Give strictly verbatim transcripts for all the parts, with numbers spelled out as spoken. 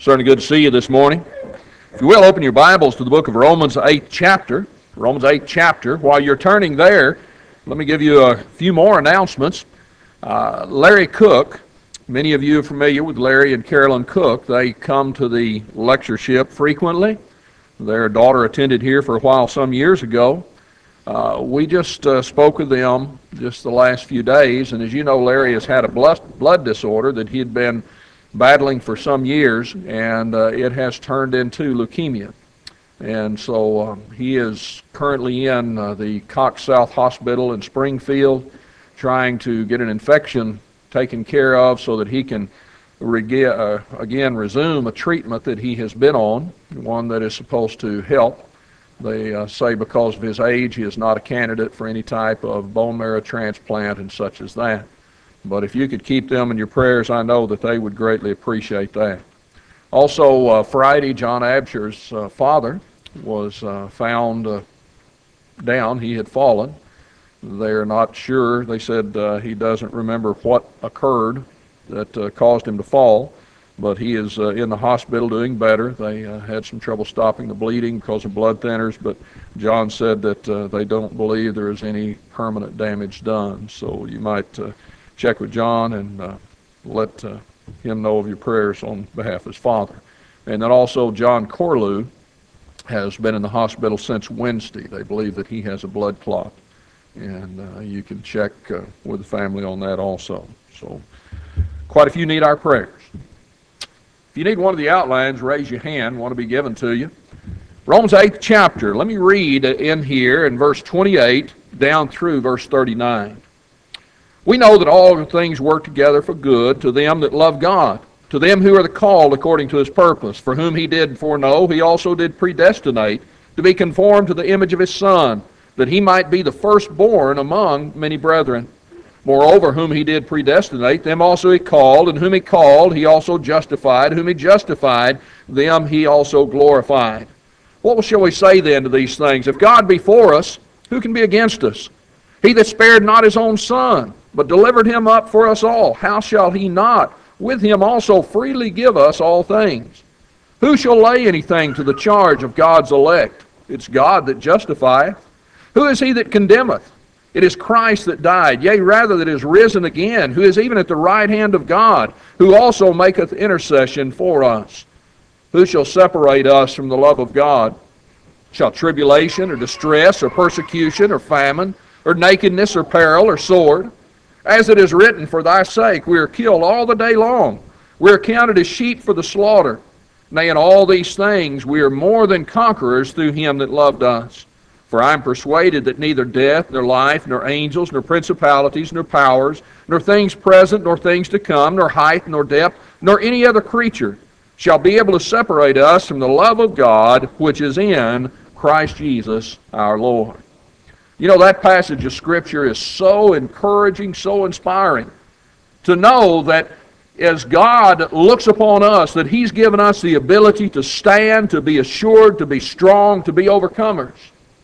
Certainly good to see you this morning. If you will, open your Bibles to the book of Romans, eighth chapter. Romans, eighth chapter. While you're turning there, let me give you a few more announcements. Uh, Larry Cook, many of you are familiar with Larry and Carolyn Cook. They come to the lectureship frequently. Their daughter attended here for a while some years ago. Uh, we just uh, spoke with them just the last few days, and as you know, Larry has had a blood, blood disorder that he had been battling for some years, and uh, it has turned into leukemia. And so um, he is currently in uh, the Cox South Hospital in Springfield trying to get an infection taken care of so that he can reg- uh, again resume a treatment that he has been on, one that is supposed to help. They uh, say because of his age he is not a candidate for any type of bone marrow transplant and such as that. But if you could keep them in your prayers, I know that they would greatly appreciate that. Also, uh, Friday, John Absher's uh, father was uh, found uh, down. He had fallen. They're not sure. They said uh, he doesn't remember what occurred that uh, caused him to fall, but he is uh, in the hospital doing better. They uh, had some trouble stopping the bleeding because of blood thinners, but John said that uh, they don't believe there is any permanent damage done. So you might uh, check with John and uh, let uh, him know of your prayers on behalf of his father. And then also John Corlew has been in the hospital since Wednesday. They believe that he has a blood clot, and uh, you can check uh, with the family on that also. So quite a few need our prayers. If you need one of the outlines, raise your hand. Want to be given to you. Romans eighth chapter. Let me read in here in verse twenty-eight down through verse thirty-nine. We know that all things work together for good to them that love God, to them who are the called according to his purpose, for whom he did foreknow, he also did predestinate to be conformed to the image of his Son, that he might be the firstborn among many brethren. Moreover, whom he did predestinate, them also he called, and whom he called, he also justified, whom he justified, them he also glorified. What shall we say then to these things? If God be for us, who can be against us? He that spared not his own Son, but delivered him up for us all, how shall he not with him also freely give us all things? Who shall lay anything to the charge of God's elect? It's God that justifieth. Who is he that condemneth? It is Christ that died, yea, rather that is risen again, who is even at the right hand of God, who also maketh intercession for us. Who shall separate us from the love of God? Shall tribulation, or distress, or persecution, or famine, or nakedness, or peril, or sword? As it is written, for thy sake we are killed all the day long. We are counted as sheep for the slaughter. Nay, in all these things we are more than conquerors through him that loved us. For I am persuaded that neither death, nor life, nor angels, nor principalities, nor powers, nor things present, nor things to come, nor height, nor depth, nor any other creature shall be able to separate us from the love of God which is in Christ Jesus our Lord. You know, that passage of Scripture is so encouraging, so inspiring to know that as God looks upon us, that he's given us the ability to stand, to be assured, to be strong, to be overcomers.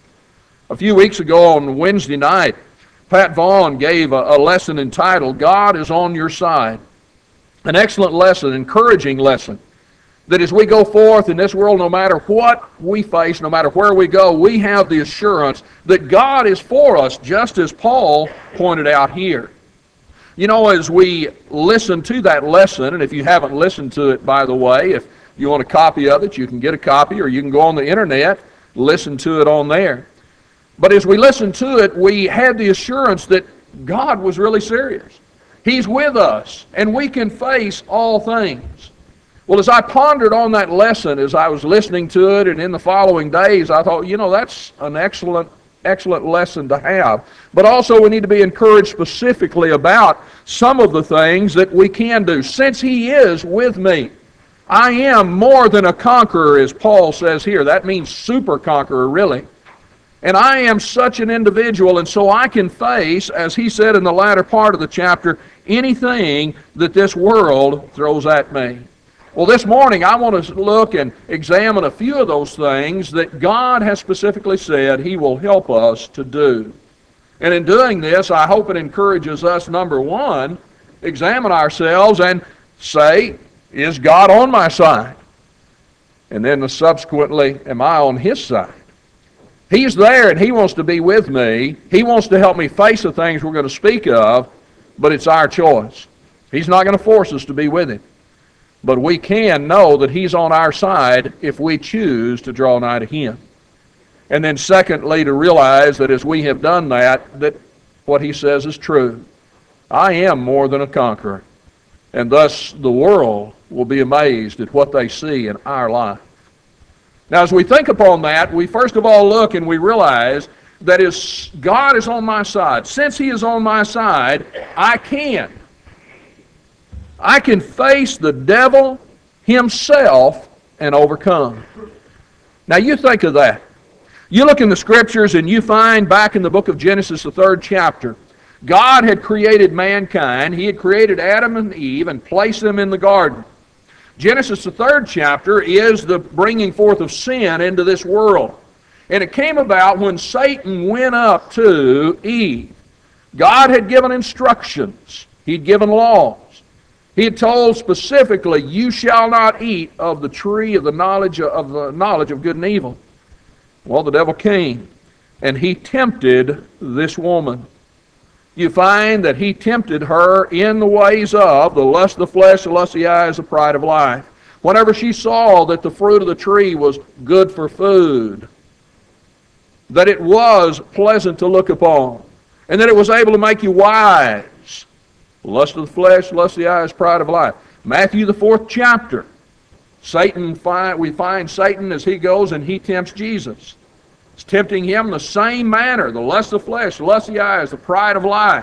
A few weeks ago on Wednesday night, Pat Vaughn gave a, a lesson entitled, God is on your side. An excellent lesson, encouraging lesson. That as we go forth in this world, no matter what we face, no matter where we go, we have the assurance that God is for us, just as Paul pointed out here. You know, as we listen to that lesson, and if you haven't listened to it, by the way, if you want a copy of it, you can get a copy, or you can go on the internet, listen to it on there. But as we listen to it, we had the assurance that God was really serious. He's with us, and we can face all things. Well, as I pondered on that lesson, as I was listening to it, and in the following days, I thought, you know, that's an excellent, excellent lesson to have. But also we need to be encouraged specifically about some of the things that we can do. Since he is with me, I am more than a conqueror, as Paul says here. That means super conqueror, really. And I am such an individual, and so I can face, as he said in the latter part of the chapter, anything that this world throws at me. Well, this morning I want to look and examine a few of those things that God has specifically said he will help us to do. And in doing this, I hope it encourages us, number one, examine ourselves and say, is God on my side? And then subsequently, am I on his side? He's there and he wants to be with me. He wants to help me face the things we're going to speak of, but it's our choice. He's not going to force us to be with him. But we can know that he's on our side if we choose to draw nigh to him. And then secondly, to realize that as we have done that, that what he says is true. I am more than a conqueror. And thus the world will be amazed at what they see in our life. Now as we think upon that, we first of all look and we realize that as God is on my side, since he is on my side, I can. I can face the devil himself and overcome. Now you think of that. You look in the Scriptures and you find back in the book of Genesis, the third chapter, God had created mankind. He had created Adam and Eve and placed them in the garden. Genesis, the third chapter, is the bringing forth of sin into this world. And it came about when Satan went up to Eve. God had given instructions. He'd given laws. He had told specifically, you shall not eat of the tree of the knowledge of the knowledge of good and evil. Well, the devil came, and he tempted this woman. You find that he tempted her in the ways of the lust of the flesh, the lust of the eyes, the pride of life. Whenever she saw that the fruit of the tree was good for food, that it was pleasant to look upon, and that it was able to make you wise, lust of the flesh, lust of the eyes, pride of life. Matthew, the fourth chapter, Satan, find, we find Satan as he goes and he tempts Jesus. He's tempting him in the same manner, the lust of the flesh, the lust of the eyes, the pride of life.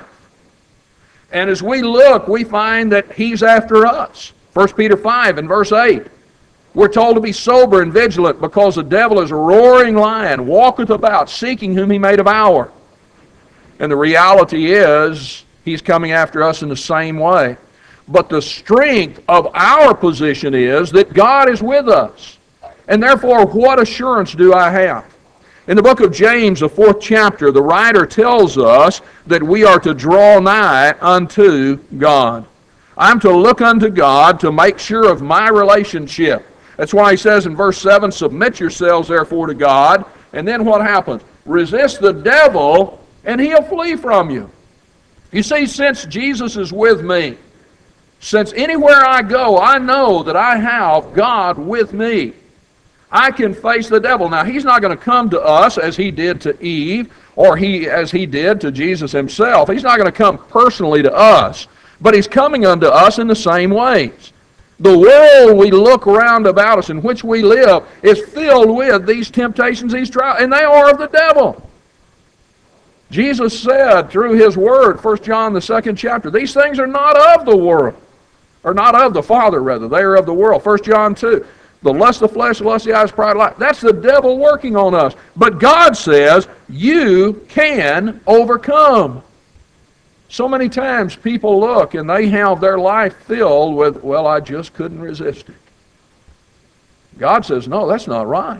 And as we look, we find that he's after us. First Peter five and verse eight. We're told to be sober and vigilant because the devil is a roaring lion, walketh about, seeking whom he may devour. And the reality is, he's coming after us in the same way. But the strength of our position is that God is with us. And therefore, what assurance do I have? In the book of James, the fourth chapter, the writer tells us that we are to draw nigh unto God. I'm to look unto God to make sure of my relationship. That's why he says in verse seven, submit yourselves therefore to God. And then what happens? Resist the devil and he'll flee from you. You see, since Jesus is with me, since anywhere I go, I know that I have God with me. I can face the devil. Now, he's not going to come to us as he did to Eve, or he as he did to Jesus himself. He's not going to come personally to us, but he's coming unto us in the same ways. The world we look around about us in which we live is filled with these temptations, these trials, and they are of the devil. Jesus said through his word, First John the second chapter, these things are not of the world, or not of the Father, rather. They are of the world. First John two, the lust of the flesh, the lust of the eyes, pride of life. That's the devil working on us. But God says, you can overcome. So many times people look and they have their life filled with, well, I just couldn't resist it. God says, no, that's not right.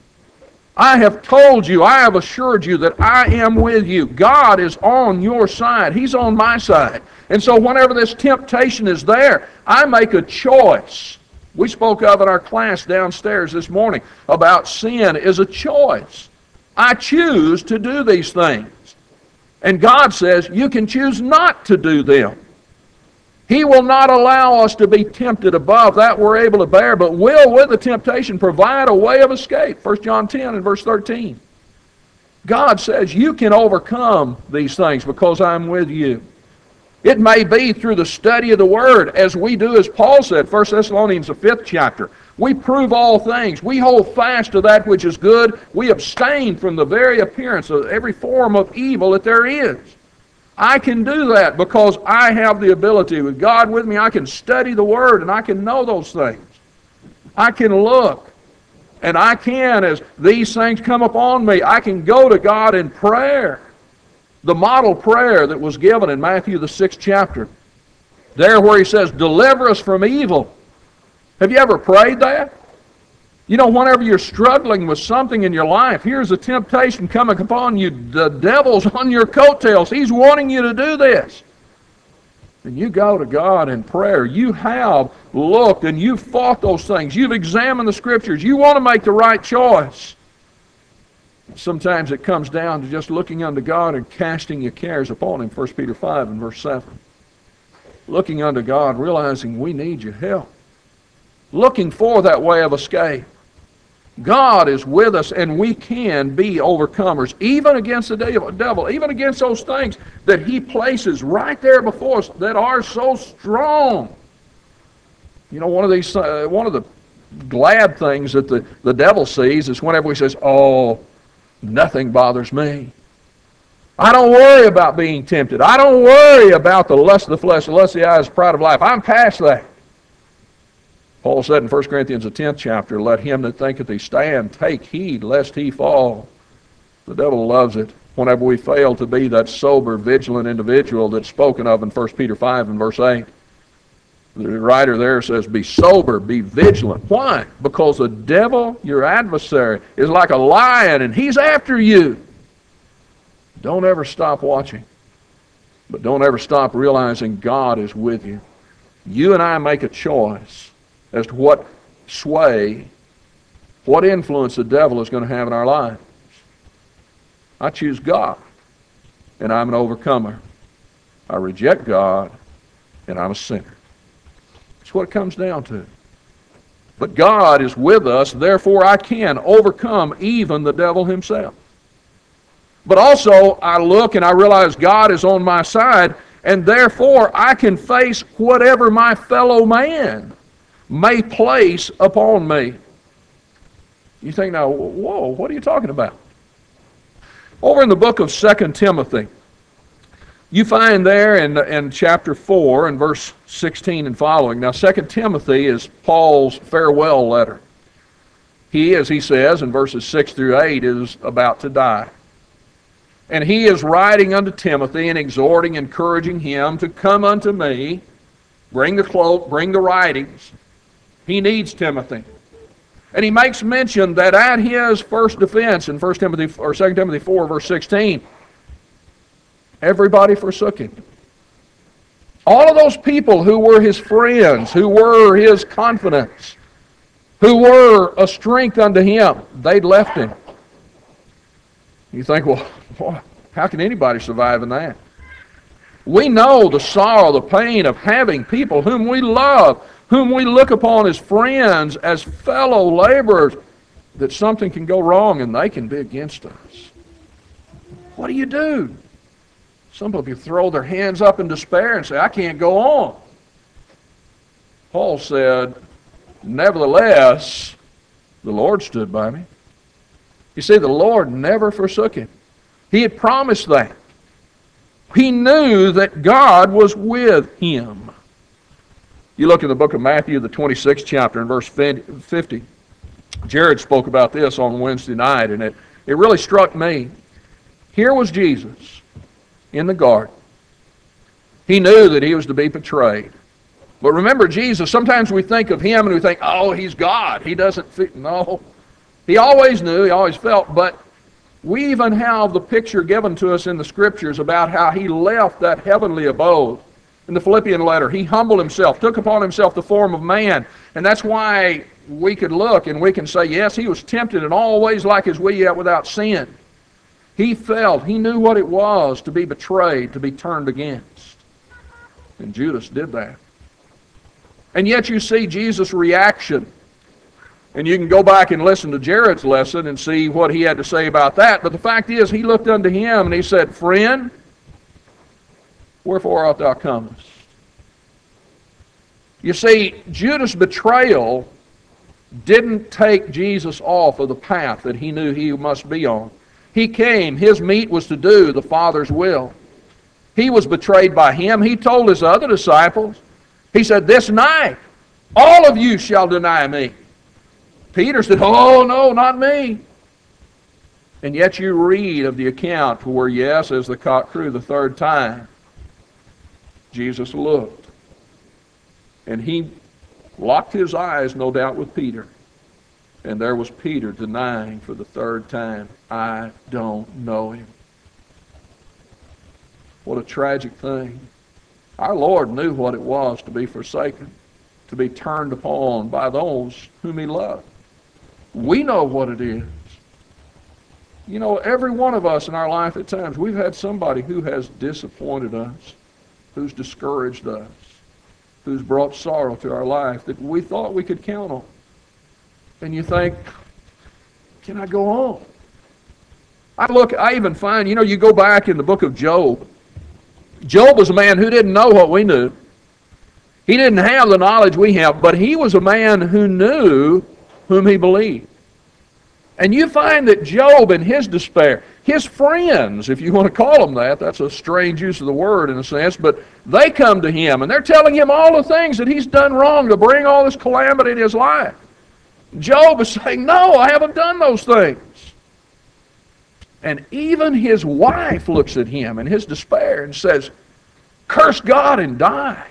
I have told you, I have assured you that I am with you. God is on your side. He's on my side. And so whenever this temptation is there, I make a choice. We spoke of in our class downstairs this morning about sin is a choice. I choose to do these things. And God says you can choose not to do them. He will not allow us to be tempted above that we're able to bear, but will, with the temptation, provide a way of escape. First John ten and verse thirteen. God says you can overcome these things because I'm with you. It may be through the study of the Word, as we do, as Paul said, First Thessalonians, the fifth chapter. We prove all things. We hold fast to that which is good. We abstain from the very appearance of every form of evil that there is. I can do that because I have the ability. With God with me, I can study the Word and I can know those things. I can look. And I can, as these things come upon me, I can go to God in prayer. The model prayer that was given in Matthew the sixth chapter. There where he says, deliver us from evil. Have you ever prayed that? You know, whenever you're struggling with something in your life, here's a temptation coming upon you. The devil's on your coattails. He's wanting you to do this. and you go to God in prayer, you have looked and you've fought those things. You've examined the Scriptures. You want to make the right choice. Sometimes it comes down to just looking unto God and casting your cares upon Him, First Peter five and verse seven. Looking unto God, realizing we need your help. Looking for that way of escape. God is with us, and we can be overcomers, even against the devil, even against those things that he places right there before us that are so strong. You know, one of these, uh, one of the glad things that the, the devil sees is whenever he says, "Oh, nothing bothers me. I don't worry about being tempted. I don't worry about the lust of the flesh, the lust of the eyes, the pride of life. I'm past that." Paul said in First Corinthians, the tenth chapter, "Let him that thinketh he stand take heed lest he fall." The devil loves it whenever we fail to be that sober, vigilant individual that's spoken of in First Peter five and verse eight. The writer there says, be sober, be vigilant. Why? Because the devil, your adversary, is like a lion and he's after you. Don't ever stop watching. But don't ever stop realizing God is with you. You and I make a choice as to what sway, what influence the devil is going to have in our lives. I choose God, and I'm an overcomer. I reject God, and I'm a sinner. That's what it comes down to. But God is with us, therefore I can overcome even the devil himself. But also, I look and I realize God is on my side, and therefore I can face whatever my fellow man may place upon me. You think now, whoa, what are you talking about? Over in the book of Second Timothy, you find there in, in chapter four and verse sixteen and following. Now, Second Timothy is Paul's farewell letter. He, as he says in verses six through eight, is about to die. And he is writing unto Timothy and exhorting, encouraging him to come unto me, bring the cloak, bring the writings. He needs Timothy. And he makes mention that at his first defense in First Timothy or Second Timothy four, verse sixteen, everybody forsook him. All of those people who were his friends, who were his confidants, who were a strength unto him, they'd left him. You think, well, boy, how can anybody survive in that? We know the sorrow, the pain of having people whom we love, whom we look upon as friends, as fellow laborers, that something can go wrong and they can be against us. What do you do? Some of you throw their hands up in despair and say, I can't go on. Paul said, nevertheless, the Lord stood by me. You see, the Lord never forsook him. He had promised that. He knew that God was with him. You look in the book of Matthew, the twenty-sixth chapter, in verse fifty. Jared spoke about this on Wednesday night, and it, it really struck me. Here was Jesus in the garden. He knew that he was to be betrayed. But remember, Jesus, sometimes we think of him and we think, oh, he's God. He doesn't fit. No. He always knew, he always felt, but we even have the picture given to us in the Scriptures about how he left that heavenly abode. In the Philippian letter, he humbled himself, took upon himself the form of man, and that's why we could look and we can say, yes, he was tempted in all ways like as we, yet without sin. He felt, he knew what it was to be betrayed, to be turned against. And Judas did that. And yet you see Jesus' reaction. And you can go back and listen to Jared's lesson and see what he had to say about that. But the fact is, he looked unto him and he said, friend, wherefore art thou comest? You see, Judas' betrayal didn't take Jesus off of the path that he knew he must be on. He came, his meat was to do the Father's will. He was betrayed by him. He told his other disciples, he said, this night, all of you shall deny me. Peter said, oh, no, not me. And yet you read of the account where, yes, as the cock crew the third time, Jesus looked. And he locked his eyes, no doubt, with Peter. And there was Peter denying for the third time, I don't know him. What a tragic thing. Our Lord knew what it was to be forsaken, to be turned upon by those whom He loved. We know what it is. You know, every one of us in our life at times, we've had somebody who has disappointed us, who's discouraged us, who's brought sorrow to our life that we thought we could count on. And you think, can I go on? I look, I even find, you know, you go back in the book of Job. Job was a man who didn't know what we knew. He didn't have the knowledge we have, but he was a man who knew whom he believed. And you find that Job, in his despair, his friends, if you want to call them that, that's a strange use of the word in a sense, but they come to him and they're telling him all the things that he's done wrong to bring all this calamity in his life. Job is saying, no, I haven't done those things. And even his wife looks at him in his despair and says, curse God and die.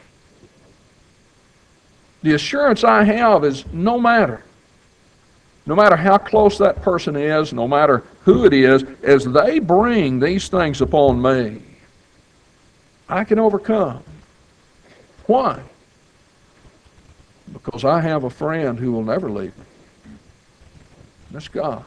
The assurance I have is no matter, no matter how close that person is, no matter who it is, as they bring these things upon me, I can overcome. Why? Because I have a friend who will never leave me. That's God.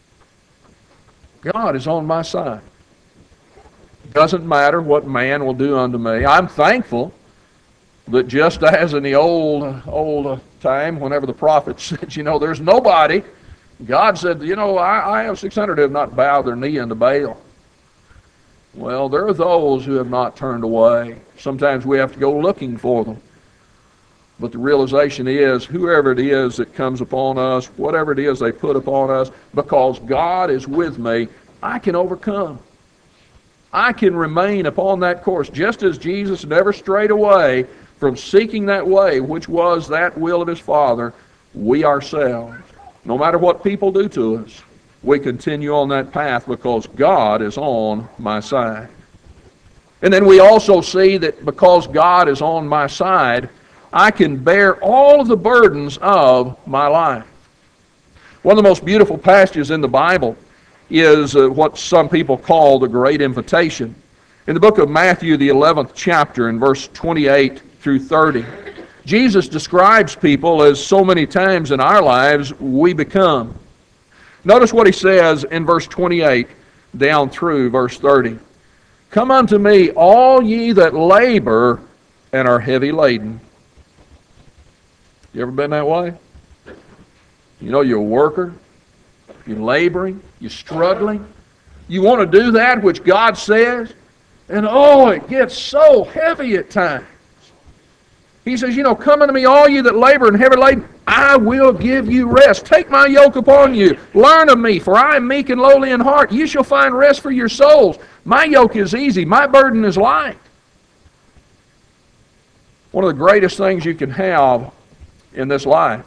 God is on my side. Doesn't matter what man will do unto me. I'm thankful that just as in the old, old time, whenever the prophet said, you know, there's nobody, God said, you know, I, I have six hundred who have not bowed their knee unto Baal. Well, there are those who have not turned away. Sometimes we have to go looking for them. But the realization is, whoever it is that comes upon us, whatever it is they put upon us, because God is with me, I can overcome. I can remain upon that course, just as Jesus never strayed away from seeking that way, which was that will of His Father. We ourselves, no matter what people do to us, we continue on that path because God is on my side. And then we also see that because God is on my side, I can bear all of the burdens of my life. One of the most beautiful passages in the Bible is uh, what some people call the Great Invitation. In the book of Matthew, the eleventh chapter, in verse twenty-eight through thirty, Jesus describes people as so many times in our lives we become. Notice what He says in verse twenty-eight down through verse thirty. Come unto me, all ye that labor and are heavy laden. You ever been that way? You know, you're a worker, you're laboring, you're struggling. You want to do that which God says, and oh, it gets so heavy at times. He says, you know, come unto me, all you that labor and heavy laden, I will give you rest. Take my yoke upon you. Learn of me, for I am meek and lowly in heart. You shall find rest for your souls. My yoke is easy, my burden is light. One of the greatest things you can have in this life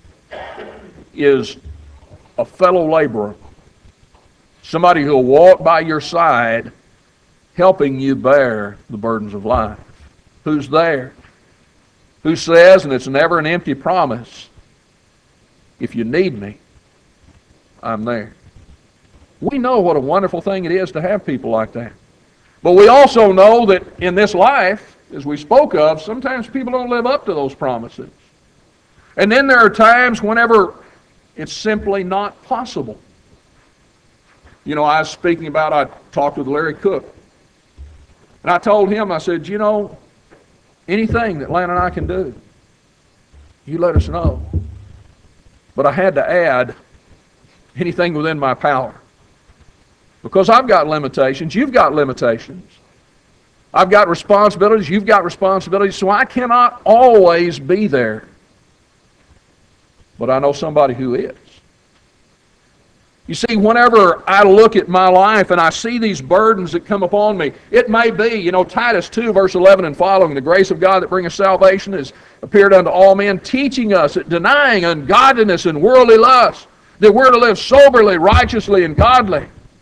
is a fellow laborer. Somebody who will walk by your side helping you bear the burdens of life. Who's there? Who says, and it's never an empty promise, if you need me, I'm there. We know what a wonderful thing it is to have people like that. But we also know that in this life, as we spoke of, sometimes people don't live up to those promises. And then there are times whenever it's simply not possible. You know, I was speaking about, I talked with Larry Cook. And I told him, I said, you know, anything that Lana and I can do, you let us know. But I had to add anything within my power. Because I've got limitations, you've got limitations. I've got responsibilities, you've got responsibilities, so I cannot always be there. But I know somebody who is. You see, whenever I look at my life and I see these burdens that come upon me, it may be, you know, Titus two, verse eleven and following, the grace of God that bringeth salvation has appeared unto all men, teaching us that denying ungodliness and worldly lust, that we're to live soberly, righteously, and godly.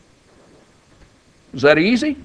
Is that easy?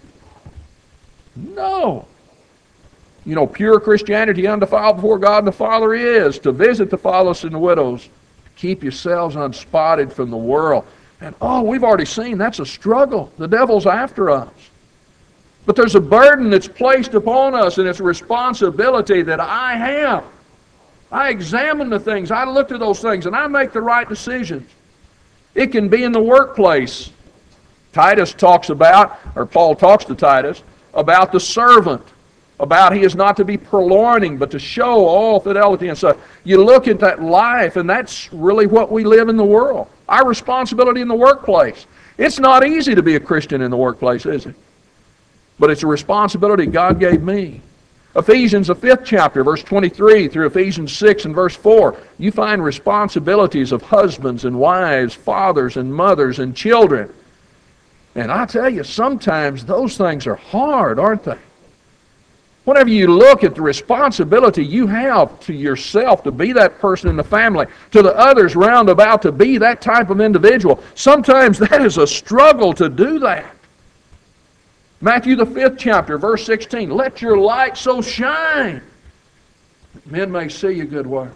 No. You know, pure Christianity undefiled before God and the Father is to visit the fatherless and the widows, to keep yourselves unspotted from the world. And oh, we've already seen that's a struggle. The devil's after us. But there's a burden that's placed upon us, and it's a responsibility that I have. I examine the things, I look at those things, and I make the right decisions. It can be in the workplace. Titus talks about, or Paul talks to Titus, about the servant, about he is not to be purloining, but to show all fidelity. And so you look at that life, and that's really what we live in the world. Our responsibility in the workplace. It's not easy to be a Christian in the workplace, is it? But it's a responsibility God gave me. Ephesians, the fifth chapter, verse twenty-three through Ephesians six and verse four, you find responsibilities of husbands and wives, fathers and mothers and children. And I tell you, sometimes those things are hard, aren't they? Whenever you look at the responsibility you have to yourself to be that person in the family, to the others round about to be that type of individual, sometimes that is a struggle to do that. Matthew the fifth chapter, verse sixteen, let your light so shine that men may see your good works.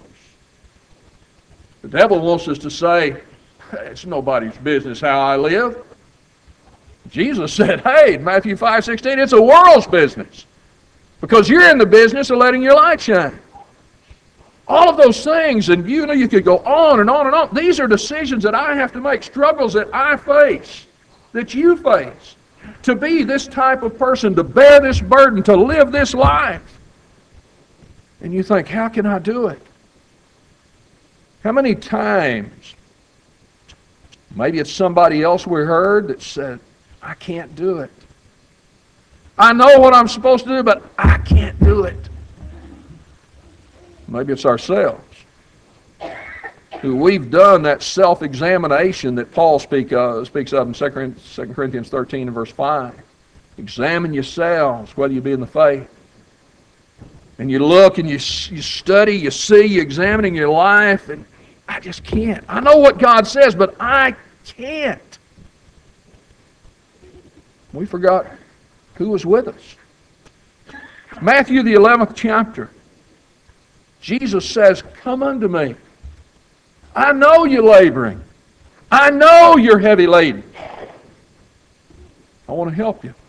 The devil wants us to say, it's nobody's business how I live. Jesus said, hey, Matthew five sixteen, it's a world's business. Because you're in the business of letting your light shine. All of those things, and you know, you could go on and on and on. These are decisions that I have to make, struggles that I face, that you face. To be this type of person, to bear this burden, to live this life. And you think, how can I do it? How many times, maybe it's somebody else we heard that said, I can't do it. I know what I'm supposed to do, but I can't do it. Maybe it's ourselves, who we've done that self-examination that Paul speak of, speaks of in Second Corinthians thirteen and verse five. Examine yourselves, whether you be in the faith. And you look and you, you study, you see, you're examining your life, and I just can't. I know what God says, but I can't. We forgot who was with us. Matthew the eleventh chapter. Jesus says, come unto me. I know you're laboring. I know you're heavy laden. I want to help you.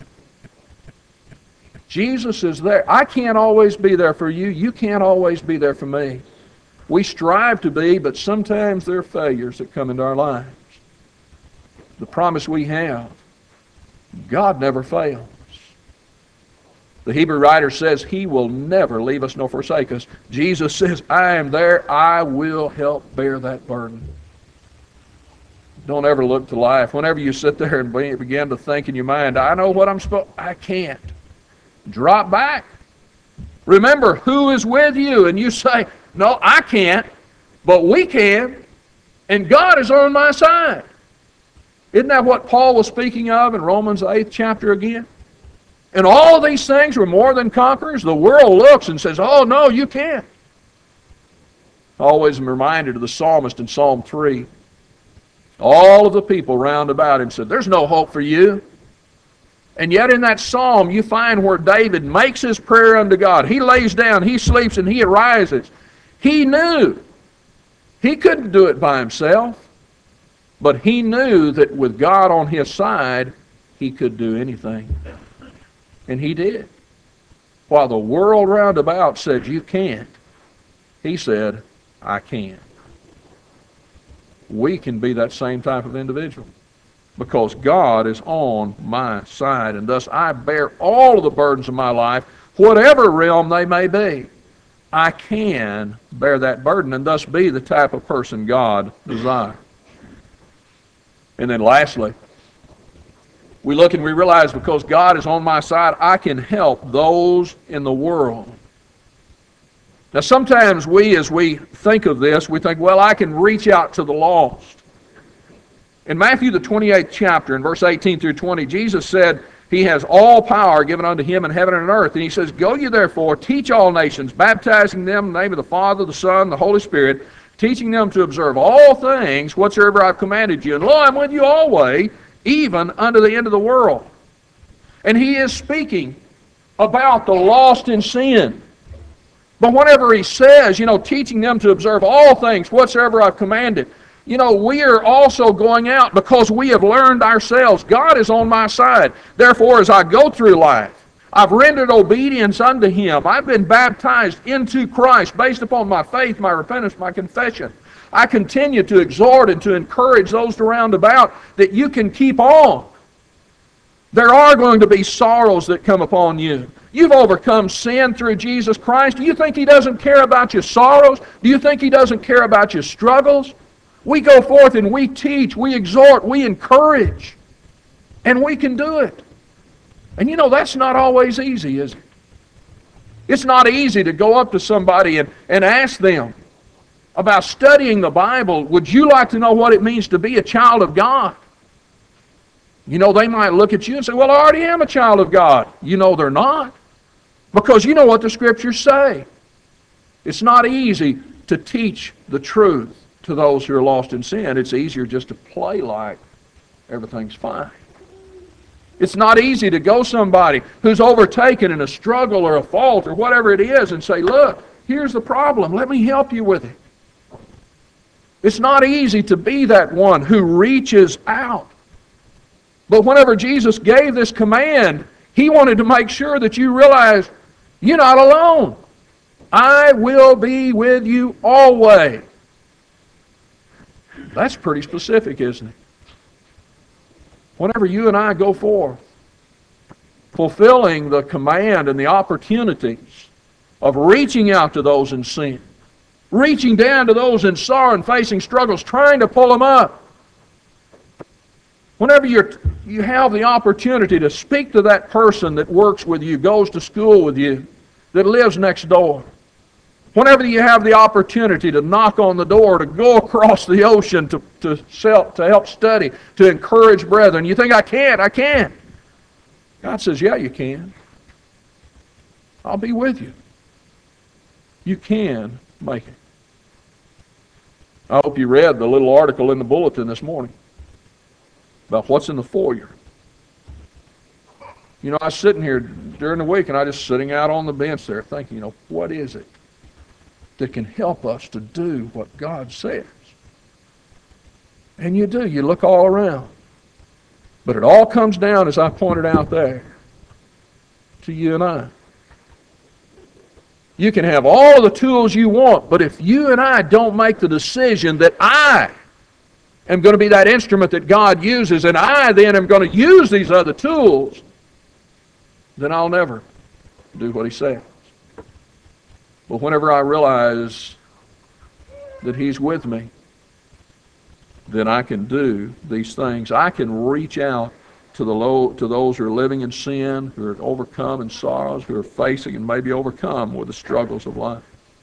Jesus is there. I can't always be there for you. You can't always be there for me. We strive to be, but sometimes there are failures that come into our lives. The promise we have, God never fails. The Hebrew writer says He will never leave us nor forsake us. Jesus says, I am there. I will help bear that burden. Don't ever look to life. Whenever you sit there and begin to think in your mind, I know what I'm supposed to, I can't. Drop back. Remember who is with you. And you say, no, I can't, but we can. And God is on my side. Isn't that what Paul was speaking of in Romans eighth chapter again? And all these things were more than conquerors. The world looks and says, oh, no, you can't. Always am reminded of the psalmist in Psalm three. All of the people round about him said, there's no hope for you. And yet in that psalm, you find where David makes his prayer unto God. He lays down, he sleeps, and he arises. He knew he couldn't do it by himself, but he knew that with God on his side, he could do anything. And he did. While the world round about said, you can't, he said, I can. We can be that same type of individual because God is on my side, and thus I bear all of the burdens of my life, whatever realm they may be. I can bear that burden and thus be the type of person God desires. And then lastly, we look and we realize because God is on my side, I can help those in the world. Now sometimes we, as we think of this, we think, well, I can reach out to the lost. In Matthew the twenty-eighth chapter, in verse eighteen through twenty, Jesus said He has all power given unto Him in heaven and on earth. And He says, go ye therefore, teach all nations, baptizing them in the name of the Father, the Son, and the Holy Spirit, teaching them to observe all things whatsoever I've commanded you. And lo, I'm with you always, even unto the end of the world. And He is speaking about the lost in sin. But whenever He says, you know, teaching them to observe all things whatsoever I've commanded, You know, we are also going out because we have learned ourselves, God is on my side. Therefore, as I go through life, I've rendered obedience unto Him. I've been baptized into Christ based upon my faith, my repentance, my confession. I continue to exhort and to encourage those around about that you can keep on. There are going to be sorrows that come upon you. You've overcome sin through Jesus Christ. Do you think He doesn't care about your sorrows? Do you think He doesn't care about your struggles? We go forth and we teach, we exhort, we encourage, and we can do it. And you know, that's not always easy, is it? It's not easy to go up to somebody and, and ask them about studying the Bible. Would you like to know what it means to be a child of God? You know, they might look at you and say, well, I already am a child of God. You know they're not. Because you know what the Scriptures say. It's not easy to teach the truth to those who are lost in sin. It's easier just to play like everything's fine. It's not easy to go somebody who's overtaken in a struggle or a fault or whatever it is and say, look, here's the problem. Let me help you with it. It's not easy to be that one who reaches out. But whenever Jesus gave this command, He wanted to make sure that you realize you're not alone. I will be with you always. That's pretty specific, isn't it? Whenever you and I go forth, fulfilling the command and the opportunities of reaching out to those in sin, reaching down to those in sorrow and facing struggles, trying to pull them up. Whenever you're, you have the opportunity to speak to that person that works with you, goes to school with you, that lives next door. Whenever you have the opportunity to knock on the door, to go across the ocean to, to, sell, to help study, to encourage brethren, you think, I can't, I can't. God says, yeah, you can. I'll be with you. You can make it. I hope you read the little article in the bulletin this morning about what's in the foyer. You know, I was sitting here during the week and I was just sitting out on the bench there thinking, you know, what is it that can help us to do what God says? And you do. You look all around. But it all comes down, as I pointed out there, to you and I. You can have all the tools you want, but if you and I don't make the decision that I am going to be that instrument that God uses, and I then am going to use these other tools, then I'll never do what He says. But whenever I realize that He's with me, then I can do these things. I can reach out to the low, to those who are living in sin, who are overcome in sorrows, who are facing and maybe overcome with the struggles of life.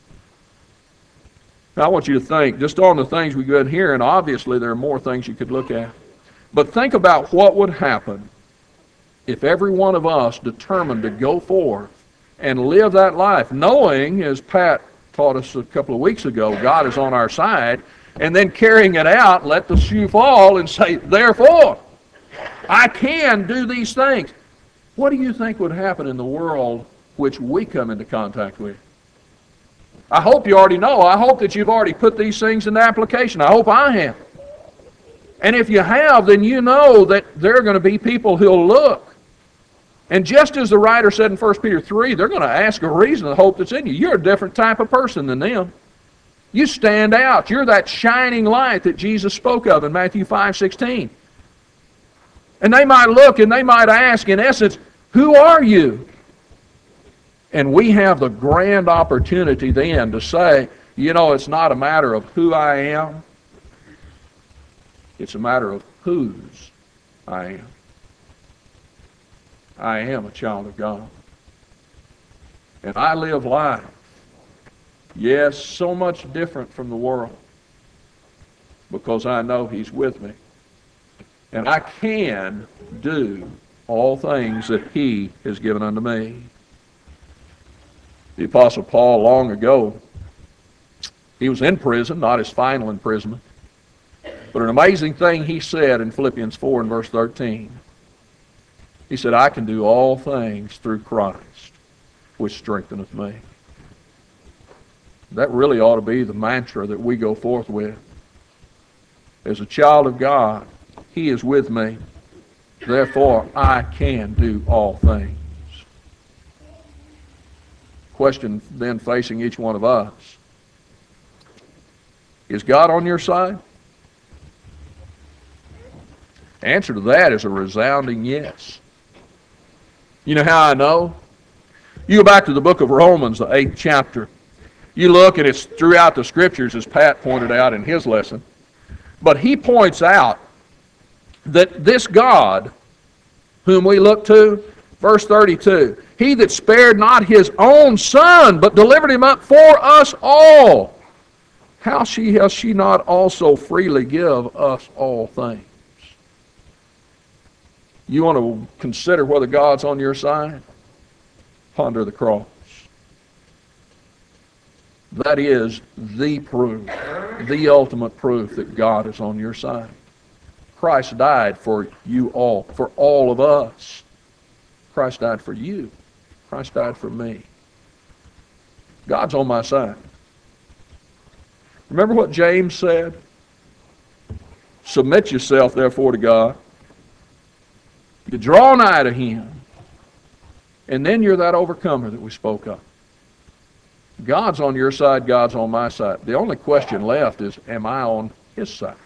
Now, I want you to think, just on the things we've been hearing, obviously there are more things you could look at. But think about what would happen if every one of us determined to go forth and live that life, knowing, as Pat taught us a couple of weeks ago, God is on our side, and then carrying it out, let the shoe fall and say, therefore, I can do these things. What do you think would happen in the world which we come into contact with? I hope you already know. I hope that you've already put these things into application. I hope I have. And if you have, then you know that there are going to be people who'll look. And just as the writer said in First Peter three, they're going to ask a reason of the hope that's in you. You're a different type of person than them. You stand out. You're that shining light that Jesus spoke of in Matthew five sixteen. And they might look and they might ask, in essence, who are you? And we have the grand opportunity then to say, you know, it's not a matter of who I am. It's a matter of whose I am. I am a child of God. And I live life, yes, so much different from the world, because I know He's with me. And I can do all things that He has given unto me. The Apostle Paul, long ago, he was in prison, not his final imprisonment. But an amazing thing he said in Philippians four and verse thirteen. He said, I can do all things through Christ, which strengtheneth me. That really ought to be the mantra that we go forth with. As a child of God, He is with me. Therefore, I can do all things. Question then facing each one of us. Is God on your side? Answer to that is a resounding yes. You know how I know? You go back to the book of Romans, the eighth chapter. You look, and it's throughout the Scriptures, as Pat pointed out in his lesson. But he points out that this God, whom we look to, verse thirty-two, He that spared not His own Son, but delivered Him up for us all, how shall she not also freely give us all things? You want to consider whether God's on your side? Ponder the cross. That is the proof, the ultimate proof that God is on your side. Christ died for you all, for all of us. Christ died for you. Christ died for me. God's on my side. Remember what James said? Submit yourself, therefore, to God. You draw nigh to Him. And then you're that overcomer that we spoke of. God's on your side, God's on my side. The only question left is, am I on His side?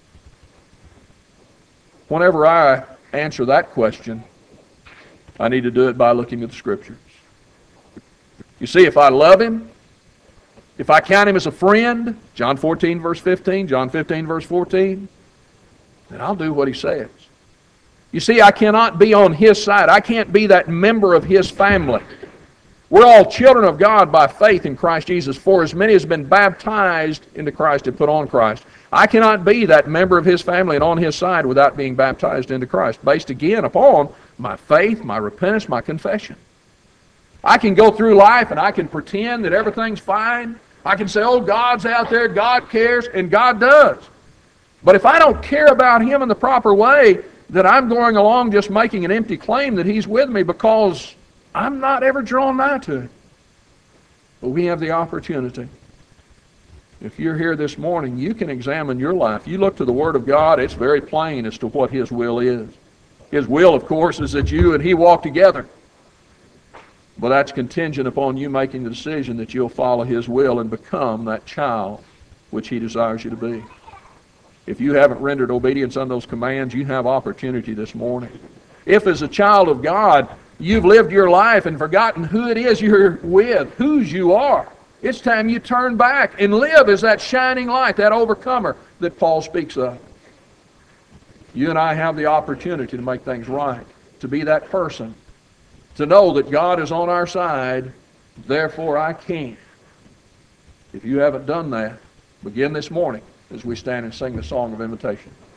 Whenever I answer that question, I need to do it by looking at the Scriptures. You see, if I love Him, if I count Him as a friend, John fourteen, verse fifteen, John fifteen, verse fourteen, then I'll do what He says. You see, I cannot be on His side. I can't be that member of His family. We're all children of God by faith in Christ Jesus. For as many as have been baptized into Christ and put on Christ. I cannot be that member of His family and on His side without being baptized into Christ, based again upon my faith, my repentance, my confession. I can go through life and I can pretend that everything's fine. I can say, oh, God's out there, God cares, and God does. But if I don't care about Him in the proper way, that I'm going along just making an empty claim that He's with me because I'm not ever drawn nigh to Him. But we have the opportunity. If you're here this morning, you can examine your life. You look to the Word of God, it's very plain as to what His will is. His will, of course, is that you and He walk together. But that's contingent upon you making the decision that you'll follow His will and become that child which He desires you to be. If you haven't rendered obedience on those commands, you have opportunity this morning. If as a child of God, you've lived your life and forgotten who it is you're with, whose you are, it's time you turn back and live as that shining light, that overcomer that Paul speaks of. You and I have the opportunity to make things right, to be that person, to know that God is on our side, therefore I can. If you haven't done that, begin this morning as we stand and sing the song of invitation.